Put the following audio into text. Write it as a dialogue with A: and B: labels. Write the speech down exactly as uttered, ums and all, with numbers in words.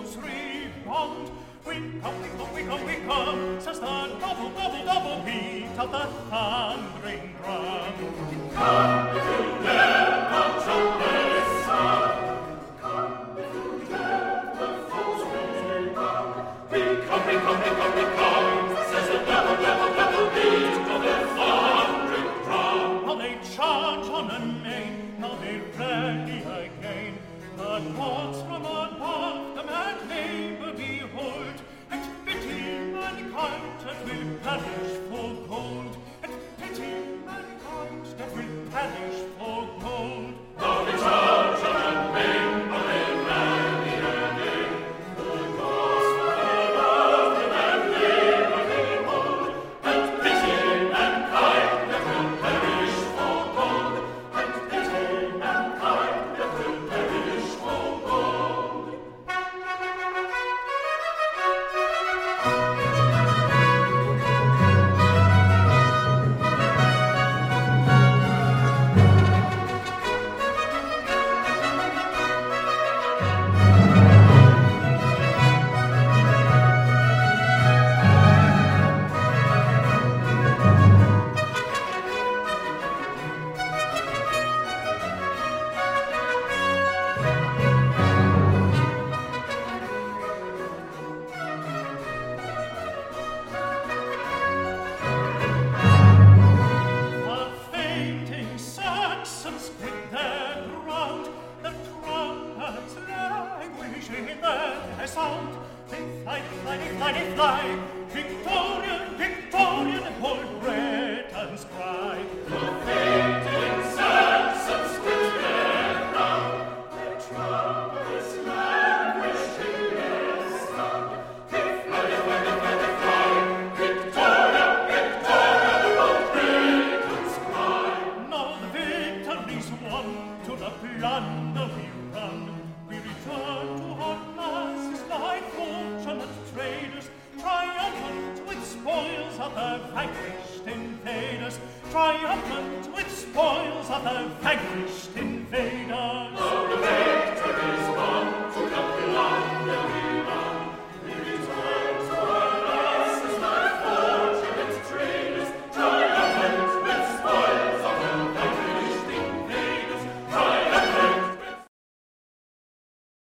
A: foes rebound. We come, we come, we come, we come, says the double, double, double beat of the thundering drum. Come, if you dare, the trumpets sound. Come, if you dare, the foes rebound. We come, we come, we come, we come, says the double, double, double beat of the thundering drum. Now they charge on amain, now they rally again. The gods from above the mad labor behold, and pity mankind that will perish for gold, and pity mankind that will perish for gold. Now they charge on amain, now they rally again. The gods from above the mad labor behold, and pity mankind that will perish for gold, and pity mankind that will perish for gold. The fainting Saxons quit their ground, the trumpets languishing in their sound. They fly, they fly, they fly, they fly, Victorian, Victorian, hold Britain's cry. The fainting Saxons quit their ground, the trumpets languishing in their sound. They fly, they fly, they fly, they fly, Victoria, Victoria, hold Britain's cry. Now the victory's won, to the plunder we run. We return to our masses like fortunate traders, triumphant with spoils of the vanquished invaders, triumphant with spoils of the vanquished